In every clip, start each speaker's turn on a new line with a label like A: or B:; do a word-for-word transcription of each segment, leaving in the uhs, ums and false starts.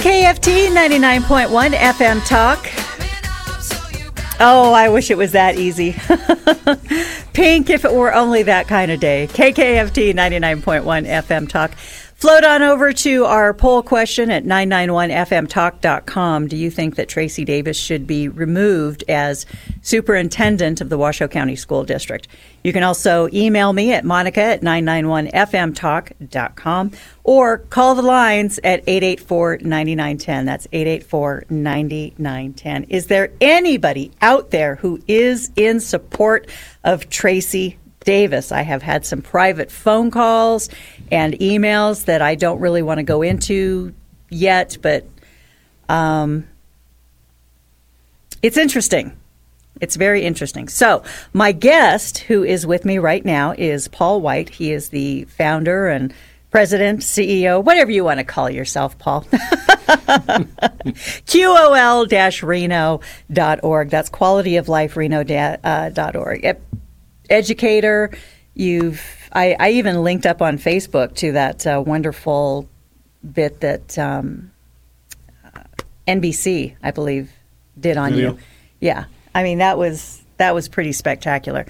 A: K F T ninety-nine point one F M Talk. Oh, I wish it was that easy. Pink, if it were only that kind of day. K K F T ninety-nine point one F M Talk. Float on over to our poll question at nine nine one f m talk dot com. Do you think that Tracy Davis should be removed as superintendent of the Washoe County School District? You can also email me at monica at nine nine one f m talk dot com or call the lines at eight eight four, nine nine one zero. That's eight eight four, nine nine one zero. Is there anybody out there who is in support of Tracy Davis? I have had some private phone calls and emails that I don't really want to go into yet, but um, it's interesting. It's very interesting. So my guest who is with me right now is Paul White. He is the founder and president, C E O, whatever you want to call yourself, Paul. Q O L Reno dot org. That's quality of life reno dot org. Educator. You've I, I even linked up on Facebook to that uh, wonderful bit that um, uh, N B C, I believe, did on Video. you. Yeah, I mean that was that was pretty spectacular.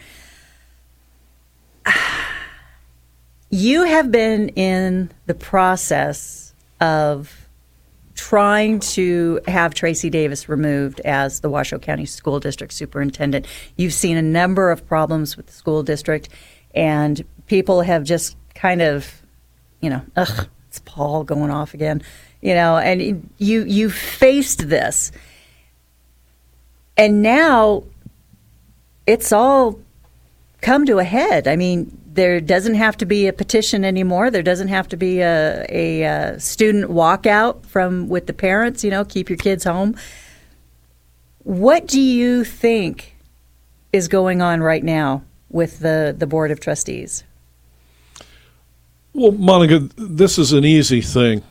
A: You have been in the process of trying to have Tracy Davis removed as the Washoe County School District Superintendent. You've seen a number of problems with the school district, and people have just kind of, you know, ugh, it's Paul going off again, you know, and you you faced this. And now it's all come to a head. I mean, there doesn't have to be a petition anymore. There doesn't have to be a, a, a student walkout from with the parents, you know, keep your kids home. What do you think is going on right now with the, the Board of Trustees?
B: Well, Monica, this is an easy thing.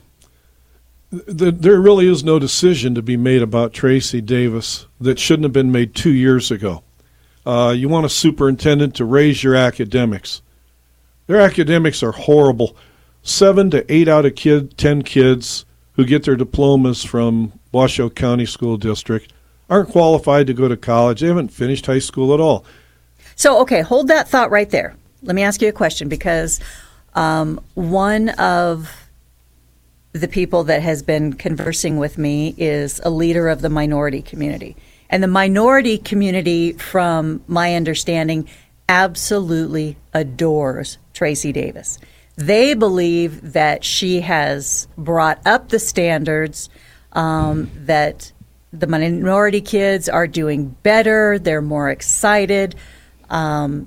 B: There really is no decision to be made about Tracy Davis that shouldn't have been made two years ago. Uh, you want a superintendent to raise your academics. Their academics are horrible. Seven to eight out of kid, ten kids who get their diplomas from Washoe County School District aren't qualified to go to college. They haven't finished high school at all.
A: So, okay, hold that thought right there. Let me ask you a question, because um, one of the people that has been conversing with me is a leader of the minority community. And the minority community, from my understanding, absolutely adores Tracy Davis. They believe that she has brought up the standards, um, that the minority kids are doing better, they're more excited. Um,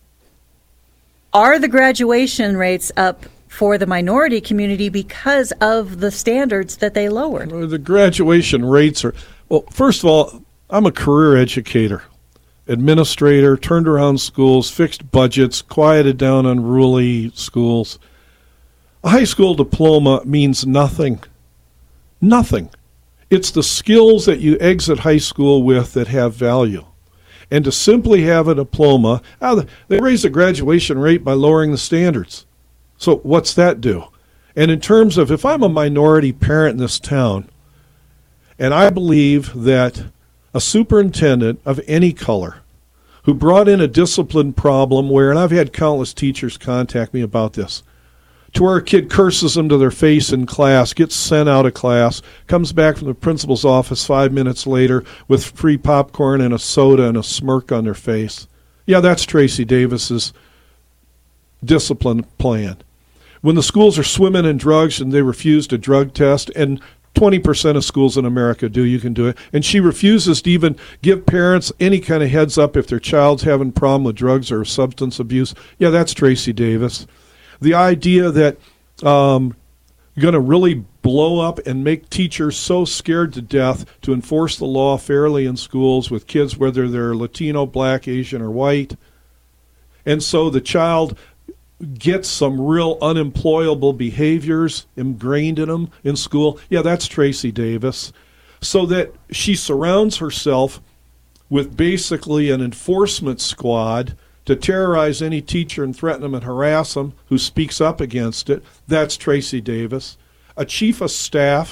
A: are the graduation rates up for the minority community because of the standards that they lowered?
B: The graduation rates are, well, first of all, I'm a career educator, administrator, turned around schools, fixed budgets, quieted down unruly schools. A high school diploma means nothing. Nothing. It's the skills that you exit high school with that have value. And to simply have a diploma, they raise the graduation rate by lowering the standards. So what's that do? And in terms of, if I'm a minority parent in this town, and I believe that a superintendent of any color who brought in a discipline problem where, and I've had countless teachers contact me about this, to where a kid curses them to their face in class, gets sent out of class, comes back from the principal's office five minutes later with free popcorn and a soda and a smirk on their face. Yeah, that's Tracy Davis's discipline plan. When the schools are swimming in drugs and they refuse to drug test, and twenty percent of schools in America do, you can do it, and she refuses to even give parents any kind of heads up if their child's having a problem with drugs or substance abuse, yeah, that's Tracy Davis. The idea that um, you're going to really blow up and make teachers so scared to death to enforce the law fairly in schools with kids, whether they're Latino, black, Asian, or white, and so the child gets some real unemployable behaviors ingrained in them in school, yeah, that's Tracy Davis. So that she surrounds herself with basically an enforcement squad to terrorize any teacher and threaten them and harass them who speaks up against it, that's Tracy Davis. A chief of staff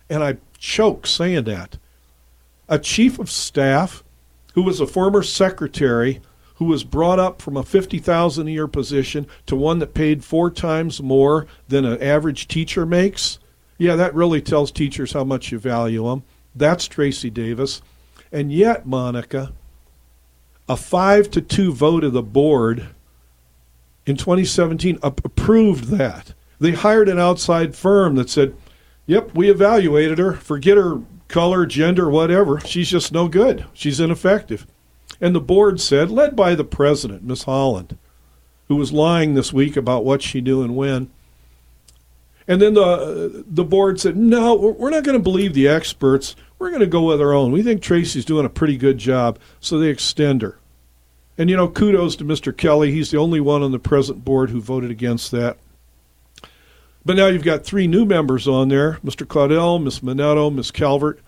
B: and I choke saying that. A chief of staff who was a former secretary who was brought up from a fifty thousand dollars a year position to one that paid four times more than an average teacher makes. Yeah, that really tells teachers how much you value them. That's Tracy Davis. And yet, Monica, a five to two vote of the board in twenty seventeen approved that. They hired an outside firm that said, yep, we evaluated her. Forget her color, gender, whatever. She's just no good. She's ineffective. And the board said, led by the president, Miss Holland, who was lying this week about what she knew and when. And then the the board said, no, we're not going to believe the experts. We're going to go with our own. We think Tracy's doing a pretty good job, so they extend her. And, you know, kudos to Mister Kelly. He's the only one on the present board who voted against that. But now you've got three new members on there, Mister Claudel, Miss Minetto, Miss Calvert.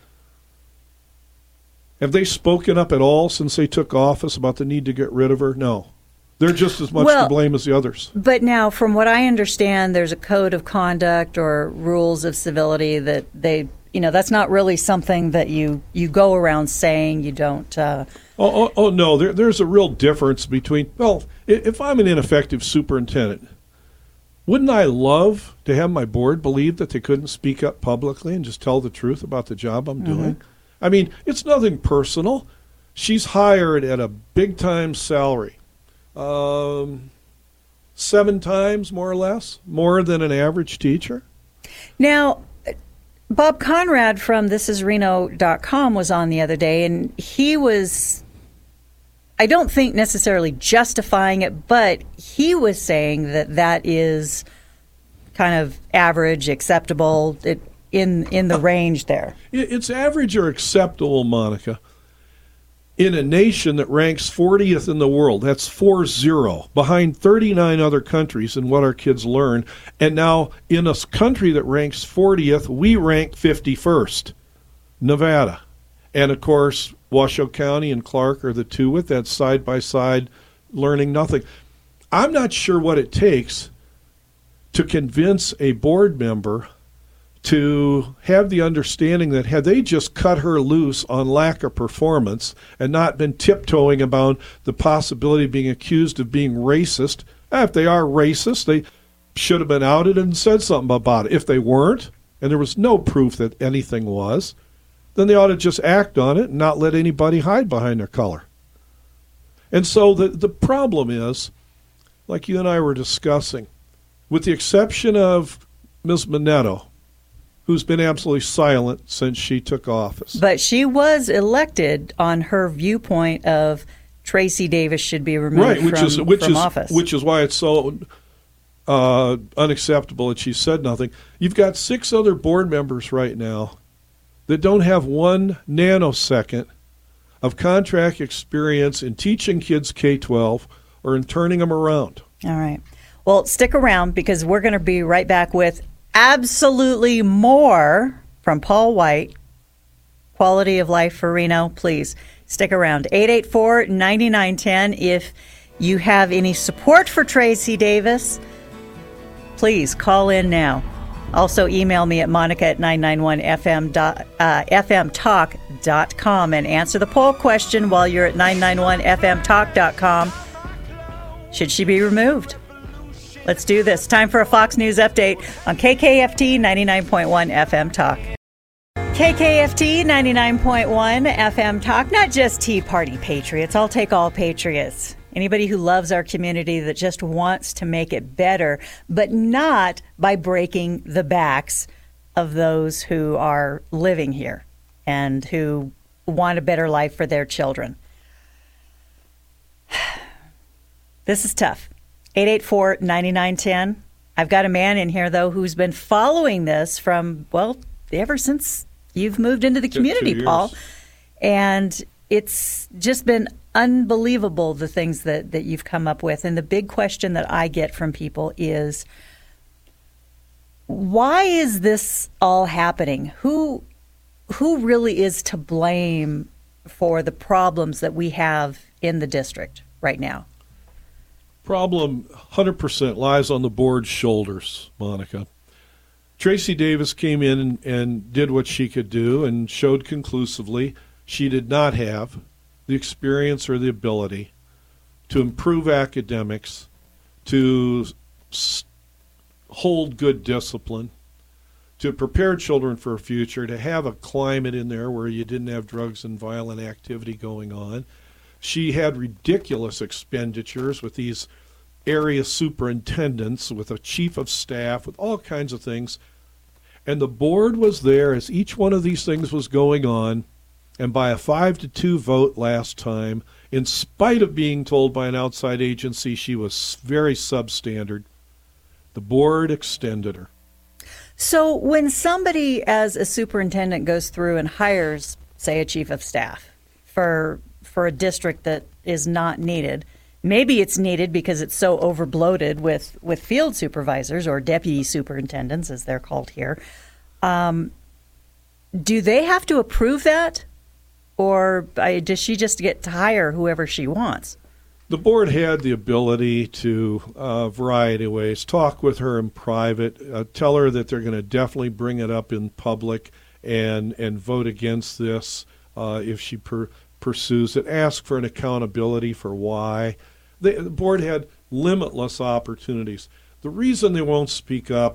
B: Have they spoken up at all since they took office about the need to get rid of her? No. They're just as much well, to blame as the others.
A: But now, from what I understand, there's a code of conduct or rules of civility that they, you know, that's not really something that you, you go around saying. You don't. Uh,
B: oh, oh, oh, no. There, there's a real difference between, well, if I'm an ineffective superintendent, wouldn't I love to have my board believe that they couldn't speak up publicly and just tell the truth about the job I'm mm-hmm. doing? I mean, it's nothing personal. She's hired at a big-time salary. Um, seven times, more or less, more than an average teacher.
A: Now, Bob Conrad from this is reno dot com was on the other day, and he was, I don't think necessarily justifying it, but he was saying that that is kind of average, acceptable, it, in in the range there.
B: It's average or acceptable, Monica, in a nation that ranks fortieth in the world. That's four zero, behind thirty-nine other countries in what our kids learn. And now in a country that ranks fortieth, we rank fifty-first, Nevada. And, of course, Washoe County and Clark are the two with that side-by-side learning nothing. I'm not sure what it takes to convince a board member to have the understanding that had they just cut her loose on lack of performance and not been tiptoeing about the possibility of being accused of being racist, if they are racist, they should have been outed and said something about it. If they weren't, and there was no proof that anything was, then they ought to just act on it and not let anybody hide behind their color. And so the, the problem is, like you and I were discussing, with the exception of Miz Minetto, who's been absolutely silent since she took office.
A: But she was elected on her viewpoint of Tracy Davis should be removed
B: right, which
A: from,
B: is, which
A: from
B: is,
A: office.
B: Which is why it's so uh, unacceptable that she said nothing. You've got six other board members right now that don't have one nanosecond of contract experience in teaching kids K twelve or in turning them around.
A: All right. Well, stick around because we're going to be right back with absolutely more from Paul White, Quality of Life for Reno. Please stick around. eight eight four, nine nine one zero. If you have any support for Tracy Davis, please call in now. Also email me at monica at nine nine one f m dot, uh, f m talk dot com and answer the poll question while you're at nine nine one f m talk dot com. Should she be removed? Let's do this. Time for a Fox News update on K K F T ninety-nine point one F M Talk. K K F T ninety-nine point one F M Talk, not just Tea Party patriots. I'll take all patriots. Anybody who loves our community that just wants to make it better, but not by breaking the backs of those who are living here and who want a better life for their children. This is tough. eight eight four, nine nine one zero. I've got a man in here, though, who's been following this from, well, ever since you've moved into the community, Paul. And it's just been unbelievable, the things that, that you've come up with. And the big question that I get from people is, why is this all happening? Who, who really is to blame for the problems that we have in the district right now?
B: Problem one hundred percent lies on the board's shoulders, Monica. Tracy Davis came in and, and did what she could do and showed conclusively she did not have the experience or the ability to improve academics, to s- hold good discipline, to prepare children for a future, to have a climate in there where you didn't have drugs and violent activity going on. She had ridiculous expenditures with these area superintendents, with a chief of staff, with all kinds of things. And the board was there as each one of these things was going on, and by a five to two vote last time, in spite of being told by an outside agency she was very substandard, the board extended her.
A: So when somebody as a superintendent goes through and hires, say, a chief of staff for for a district that is not needed, maybe it's needed because it's so overbloated with, with field supervisors or deputy superintendents, as they're called here. Um, do they have to approve that? Or uh, does she just get to hire whoever she wants?
B: The board had the ability to, a uh, variety of ways, talk with her in private, uh, tell her that they're going to definitely bring it up in public and, and vote against this uh, if she per- pursues it, ask for an accountability for why. They, the board had limitless opportunities. The reason they won't speak up,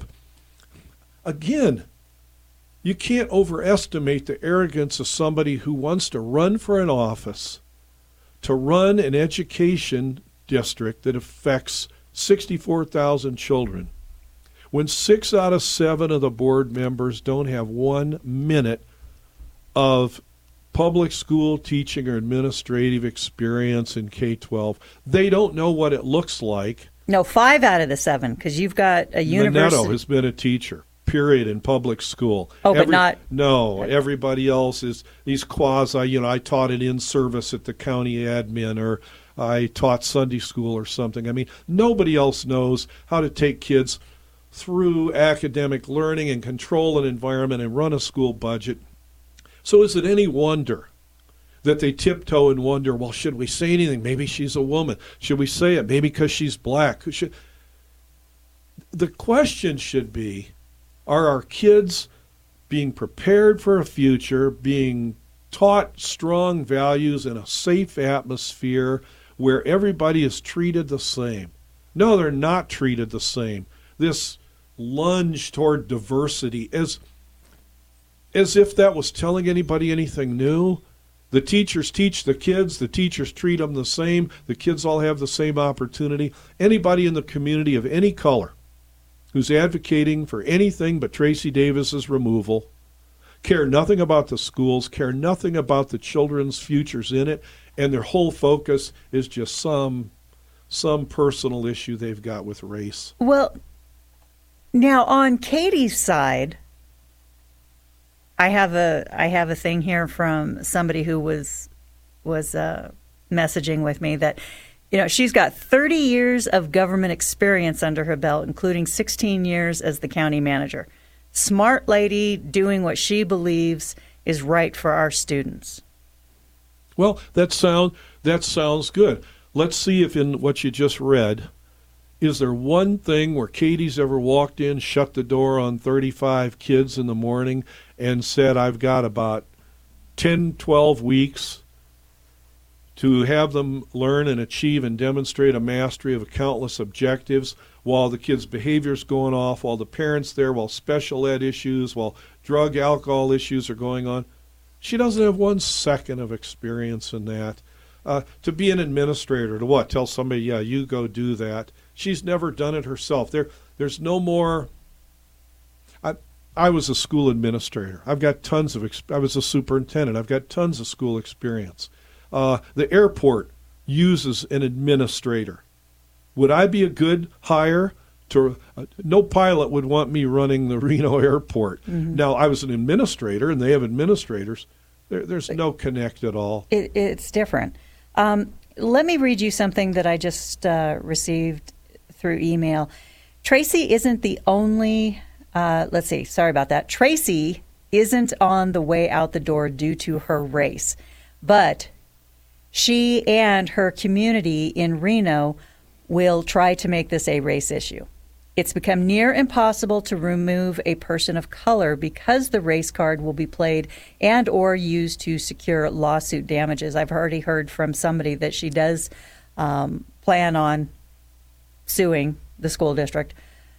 B: again, you can't overestimate the arrogance of somebody who wants to run for an office, to run an education district that affects sixty-four thousand children, when six out of seven of the board members don't have one minute of public school teaching or administrative experience in K twelve. They don't know what it looks like.
A: No, five out of the seven, because you've got a university.
B: Minetto has been a teacher, period, in public school.
A: Oh, but
B: Every,
A: not...
B: No, everybody else is these quasi, you know, I taught it in service at the county admin, or I taught Sunday school or something. I mean, nobody else knows how to take kids through academic learning and control an environment and run a school budget. So is it any wonder that they tiptoe and wonder, well, should we say anything? Maybe she's a woman. Should we say it? Maybe because she's black. Should... The question should be, are our kids being prepared for a future, being taught strong values in a safe atmosphere where everybody is treated the same? No, they're not treated the same. This lunge toward diversity, as as if that was telling anybody anything new. The teachers teach the kids, the teachers treat them the same, the kids all have the same opportunity. Anybody in the community of any color who's advocating for anything but Tracy Davis's removal, care nothing about the schools, care nothing about the children's futures in it, and their whole focus is just some some personal issue they've got with race.
A: Well, now on Katie's side, I have a I have a thing here from somebody who was was uh, messaging with me that, you know, she's got thirty years of government experience under her belt, including sixteen years as the county manager. Smart lady doing what she believes is right for our students.
B: Well, that sound that sounds good. Let's see if in what you just read, is there one thing where Katie's ever walked in, shut the door on thirty-five kids in the morning, and said, I've got about ten, twelve weeks to have them learn and achieve and demonstrate a mastery of countless objectives while the kids' behavior's going off, while the parents there, while special ed issues, while drug, alcohol issues are going on? She doesn't have one second of experience in that. Uh, to be an administrator, to what? Tell somebody, yeah, you go do that. She's never done it herself. There, there's no more. I, I was a school administrator. I've got tons of. Exp- I was a superintendent. I've got tons of school experience. Uh, the airport uses an administrator. Would I be a good hire? To uh, no pilot would want me running the Reno airport. Mm-hmm. Now, I was an administrator, and they have administrators. There, there's no connect at all.
A: It, it's different. Um, let me read you something that I just uh, received through email. Tracy isn't the only, uh, let's see, sorry about that. Tracy isn't on the way out the door due to her race, but she and her community in Reno will try to make this a race issue. It's become near impossible to remove a person of color because the race card will be played and or used to secure lawsuit damages. I've already heard from somebody that she does um, plan on suing the school district.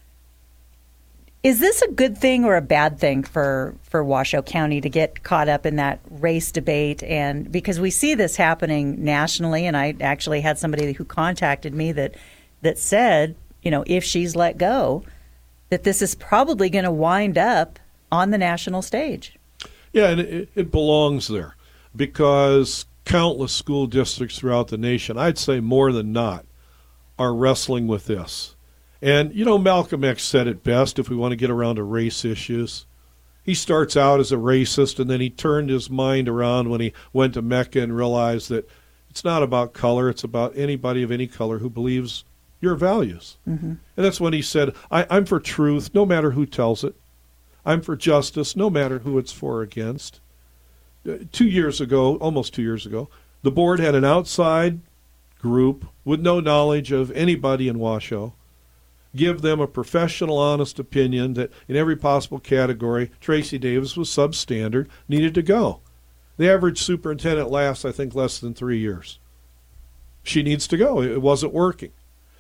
A: Is this a good thing or a bad thing for, for Washoe County to get caught up in that race debate? And because we see this happening nationally, and I actually had somebody who contacted me that that said, you know, if she's let go, that this is probably going to wind up on the national stage.
B: Yeah, and it, it belongs there because countless school districts throughout the nation, I'd say more than not, are wrestling with this. And, you know, Malcolm X said it best if we want to get around to race issues. He starts out as a racist, and then he turned his mind around when he went to Mecca and realized that it's not about color, it's about anybody of any color who believes your values. Mm-hmm. And that's when he said, I, I'm for truth, no matter who tells it. I'm for justice, no matter who it's for or against. Uh, two years ago, almost two years ago, the board had an outside group with no knowledge of anybody in Washoe give them a professional, honest opinion that in every possible category, Tracy Davis was substandard, needed to go. The average superintendent lasts, I think, less than three years. She needs to go. It wasn't working.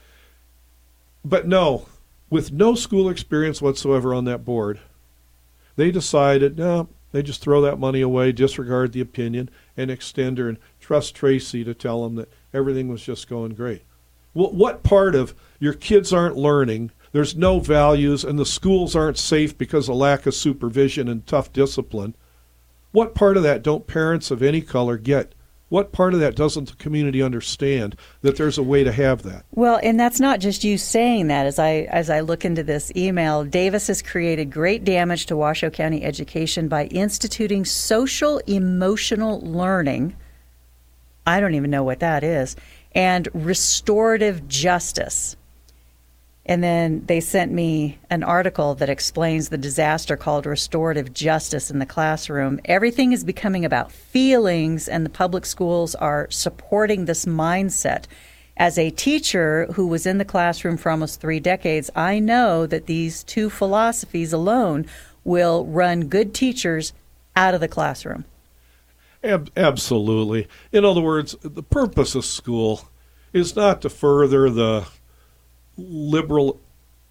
B: But no, with no school experience whatsoever on that board, they decided, no, they just throw that money away, disregard the opinion, and extend her and trust Tracy to tell them that everything was just going great. Well, what part of your kids aren't learning, there's no values, and the schools aren't safe because of lack of supervision and tough discipline, what part of that don't parents of any color get? What part of that doesn't the community understand, that there's a way to have that? Well,
A: and that's not just you saying that. As I as I look into this email, Davis has created great damage to Washoe County education by instituting social emotional learning. I don't even know what that is. And restorative justice. And then they sent me an article that explains the disaster called restorative justice in the classroom. Everything is becoming about feelings, and the public schools are supporting this mindset. As a teacher who was in the classroom for almost three decades, I know that these two philosophies alone will run good teachers out of the classroom.
B: Ab- absolutely. In other words, the purpose of school is not to further the liberal.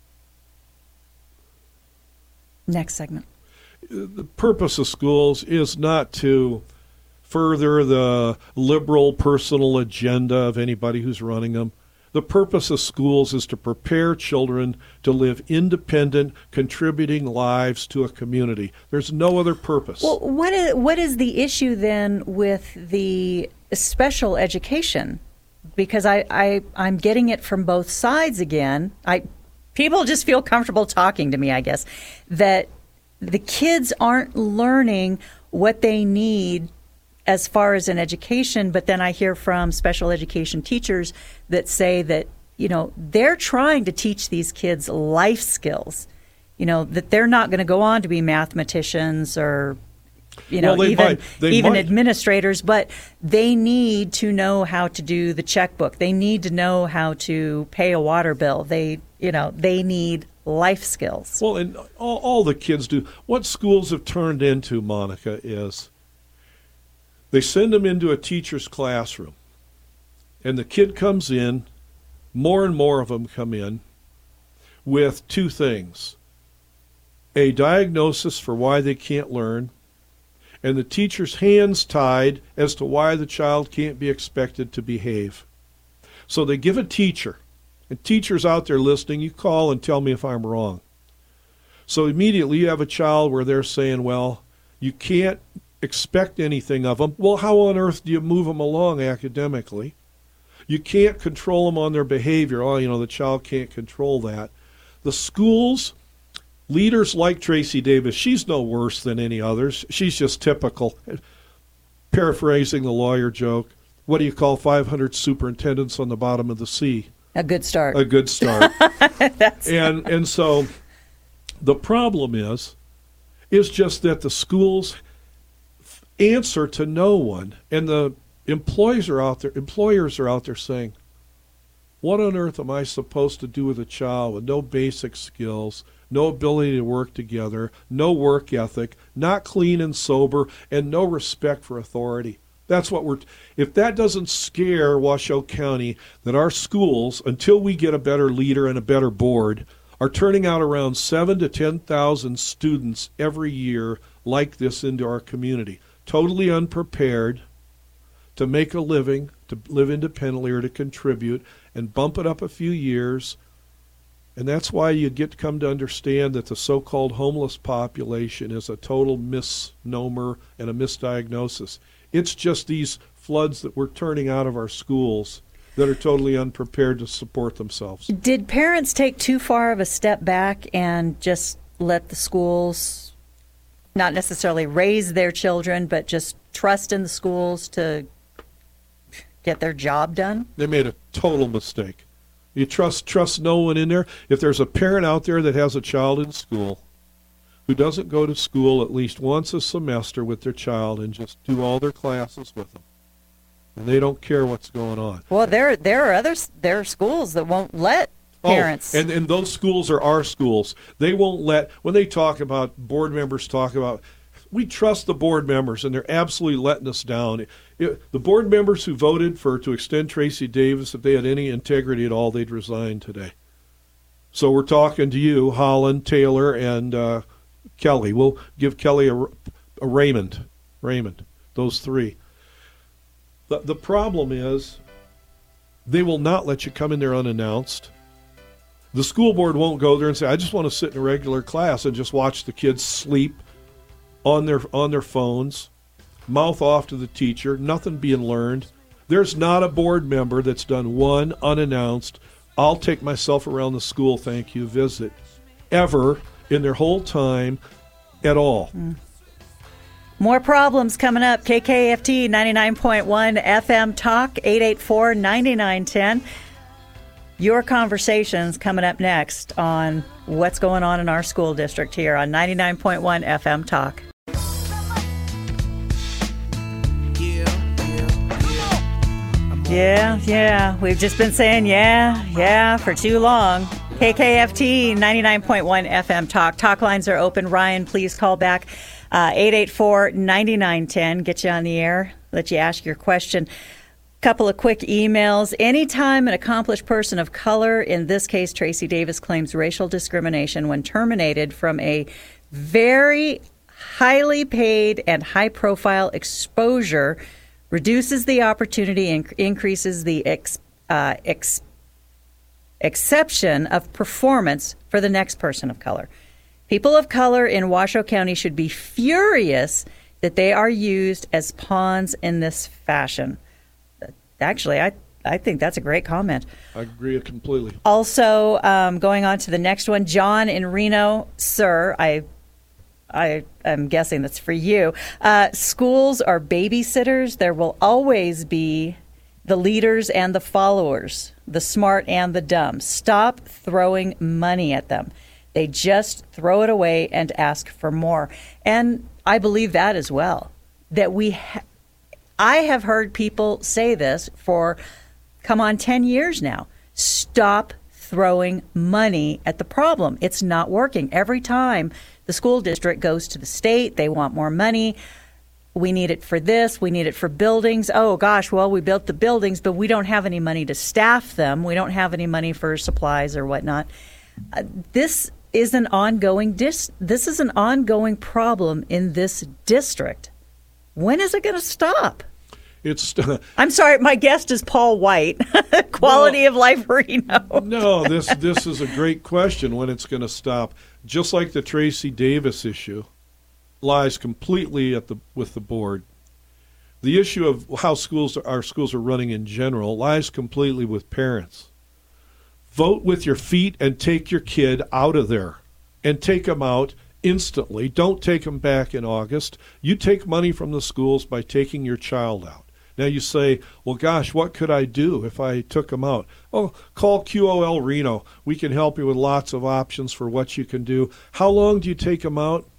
A: Next segment.
B: The purpose of schools is not to further the liberal personal agenda of anybody who's running them. The purpose of schools is to prepare children to live independent, contributing lives to a community. There's no other purpose.
A: Well, what is, what is the issue then with the special education? Because I, I, I'm getting it from both sides again. I people just feel comfortable talking to me, I guess, that the kids aren't learning what they need as far as an education, but then I hear from special education teachers that say that, you know, they're trying to teach these kids life skills, you know, that they're not going to go on to be mathematicians or, you know,
B: well,
A: even even
B: might.
A: administrators, but they need to know how to do the checkbook. They need to know how to pay a water bill. They, you know, they need life skills.
B: Well, and all, all the kids do. What schools have turned into, Monica, is they send them into a teacher's classroom, and the kid comes in, more and more of them come in, with two things: a diagnosis for why they can't learn, and the teacher's hands tied as to why the child can't be expected to behave. So they give a teacher, and teachers out there listening, you call and tell me if I'm wrong. So immediately you have a child where they're saying, well, you can't expect anything of them. Well, how on earth do you move them along academically? You can't control them on their behavior. Oh, you know, the child can't control that. The schools, leaders like Tracy Davis, she's no worse than any others. She's just typical. Paraphrasing the lawyer joke, what do you call five hundred superintendents on the bottom of the sea?
A: A good start.
B: A good start. That's and and so the problem is, is just that the schools answer to no one, and the employees are out there. Employers are out there saying, What on earth am I supposed to do with a child with no basic skills, no ability to work together, no work ethic, not clean and sober, and no respect for authority? That's what we're, if that doesn't scare Washoe County, that our schools, until we get a better leader and a better board, are turning out around seven to ten thousand students every year like this into our community, totally unprepared to make a living, to live independently or to contribute, and bump it up a few years. And that's why you get to come to understand that the so-called homeless population is a total misnomer and a misdiagnosis. It's just these floods that we're turning out of our schools that are totally unprepared to support themselves.
A: Did parents take too far of a step back and just let the schools not necessarily raise their children, but just trust in the schools to get their job done?
B: They made a total mistake. You trust trust no one in there. If there's a parent out there that has a child in school who doesn't go to school at least once a semester with their child and just do all their classes with them, and they don't care what's going on.
A: Well, there there are other there are schools that won't let parents.
B: Oh, and, and those schools are our schools. They won't let, when they talk about, board members talk about, we trust the board members, and they're absolutely letting us down. It, the board members who voted for to extend Tracy Davis, if they had any integrity at all, they'd resign today. So we're talking to you, Holland, Taylor, and uh, Kelly. We'll give Kelly a, a Raymond. Raymond, those three. The, the problem is they will not let you come in there unannounced. The school board won't go there and say, I just want to sit in a regular class and just watch the kids sleep on their on their phones, mouth off to the teacher, nothing being learned. There's not a board member that's done one unannounced, I'll take myself around the school, thank you, visit, ever in their whole time at all.
A: Mm. More problems coming up. K K F T ninety-nine point one F M Talk, eight eight four, nine nine one zero. Your conversations coming up next on what's going on in our school district here on ninety-nine point one F M Talk. Yeah, yeah. We've just been saying yeah, yeah for too long. K K F T ninety-nine point one F M Talk. Talk lines are open. Ryan, please call back. Uh, eight eight four, nine nine one zero. Get you on the air. Let you ask your question. Couple of quick emails. Anytime an accomplished person of color, in this case Tracy Davis, claims racial discrimination when terminated from a very highly paid and high-profile exposure, reduces the opportunity and increases the ex, uh, ex, exception of performance for the next person of color. People of color in Washoe County should be furious that they are used as pawns in this fashion. Actually, I, I think that's a great comment.
B: I agree completely.
A: Also, um, going on to the next one, John in Reno. Sir, I I am guessing that's for you. Uh, schools are babysitters. There will always be the leaders and the followers, the smart and the dumb. Stop throwing money at them. They just throw it away and ask for more. And I believe that as well, that we ha- I have heard people say this for, come on, ten years now. Stop throwing money at the problem. It's not working. Every time the school district goes to the state, they want more money. We need it for this. We need it for buildings. Oh, gosh, well, we built the buildings, but we don't have any money to staff them. We don't have any money for supplies or whatnot. Uh, this is an ongoing dis- this is an ongoing problem in this district. When is it going to stop?
B: It's.
A: I'm sorry, my guest is Paul White, Quality well, of Life Reno.
B: No, this this is a great question. When it's going to stop? Just like the Tracy Davis issue, lies completely at the with the board. The issue of how schools our schools are running in general lies completely with parents. Vote with your feet and take your kid out of there, and take them out instantly. Don't take them back in August. You take money from the schools by taking your child out. Now you say, well, gosh, what could I do if I took them out? Oh, call Q O L Reno. We can help you with lots of options for what you can do. How long do you take them out?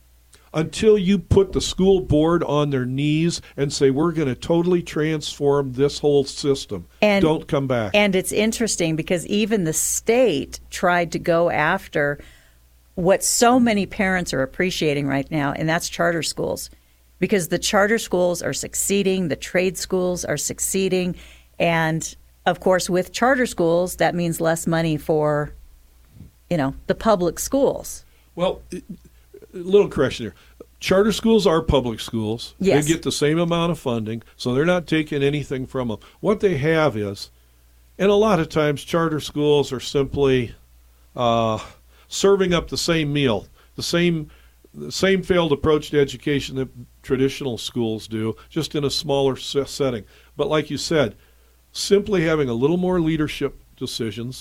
B: until you put the school board on their knees and say, we're going to totally transform this whole system.
A: And,
B: Don't come back.
A: And it's interesting because even the state tried to go after what so many parents are appreciating right now, and that's charter schools. Because the charter schools are succeeding, the trade schools are succeeding, and of course with charter schools, that means less money for, you know, the public schools.
B: Well, a little correction here. Charter schools are public schools.
A: Yes.
B: They get the same amount of funding, so they're not taking anything from them. What they have is, and a lot of times charter schools are simply uh, serving up the same meal, the same the same failed approach to education that traditional schools do, just in a smaller setting. But like you said, simply having a little more leadership decisions,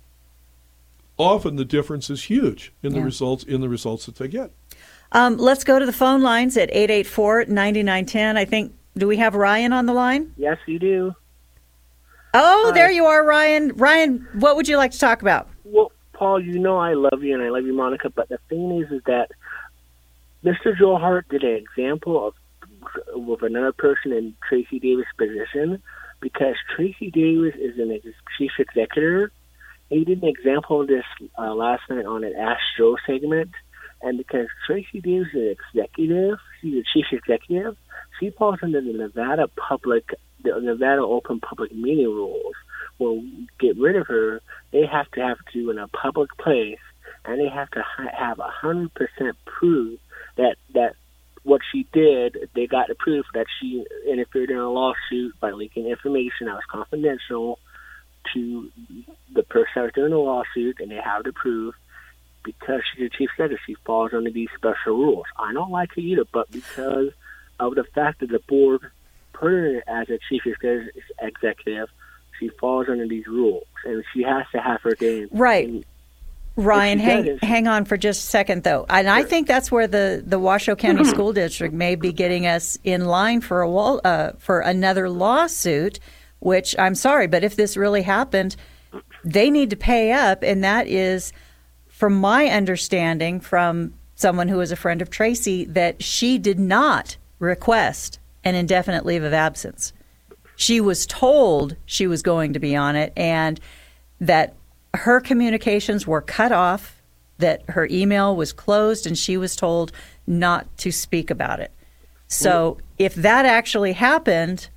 B: often the difference is huge in the
A: yeah. results
B: in the results that they get.
A: Um, let's go to the phone lines at eight eight four, nine nine one zero. I think, do we have Ryan on the line?
C: Yes, you do.
A: Oh,
C: Hi.
A: There you are, Ryan. Ryan, what would you like to talk about?
C: Well, Paul, you know I love you and I love you, Monica, but the thing is, is that Mister Joe Hart did an example of with another person in Tracy Davis' position, because Tracy Davis is an ex- chief executive. He did an example of this uh, last night on an Ask Joe segment, and because Tracy Davis is an executive, she's a chief executive, she falls under the Nevada public, the Nevada Open Public Meeting rules. Will get rid of her, they have to have to in a public place, and they have to ha- have a hundred percent proof that that what she did. They got the proof that she interfered in a lawsuit by leaking information that was confidential to the person that was doing the lawsuit, and they have the proof. Because she's a chief executive, she falls under these special rules. I don't like her either, but because of the fact that the board put her as a chief executive, she falls under these rules, and she has to have her day.
A: Right.
C: And
A: Ryan, hang
C: does,
A: hang on for just a second, though. And I
C: Sure.
A: think that's where the, the Washoe County School District may be getting us in line for a wall, uh, for another lawsuit, which I'm sorry, but if this really happened, they need to pay up, and that is, from my understanding from someone who is a friend of Tracy, that she did not request an indefinite leave of absence. She was told she was going to be on it, and that her communications were cut off, that her email was closed, and she was told not to speak about it. So well, if that actually happened,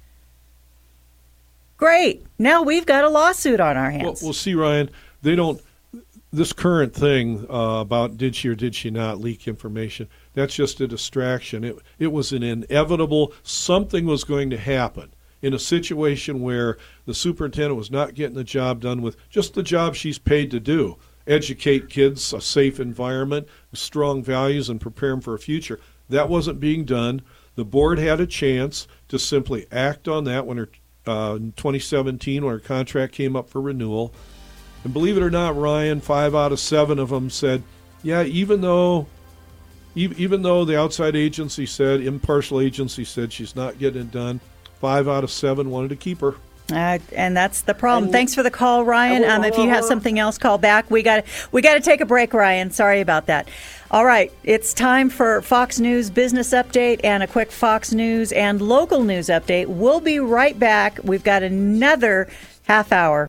A: great. Now we've got a lawsuit on our hands.
B: Well, we'll see, Ryan. They don't. This current thing uh, about did she or did she not leak information, that's just a distraction. It, it was an inevitable, something was going to happen in a situation where the superintendent was not getting the job done with just the job she's paid to do, educate kids, a safe environment, strong values, and prepare them for a future. That wasn't being done. The board had a chance to simply act on that when her, uh, in twenty seventeen, when her contract came up for renewal. And believe it or not, Ryan, five out of seven of them said, yeah, even though even though the outside agency said, impartial agency said she's not getting it done, five out of seven wanted to keep her.
A: Uh, and that's the problem.
C: And,
A: Thanks for the call, Ryan. Um, if you have something else, call back. We got we got to take a break, Ryan. Sorry about that. All right, it's time for Fox News Business Update and a quick Fox News and local news update. We'll be right back. We've got another half hour.